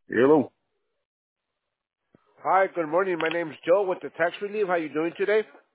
Hello. Hi, good morning. My name's Joe with the Tax Relief. How you doing today?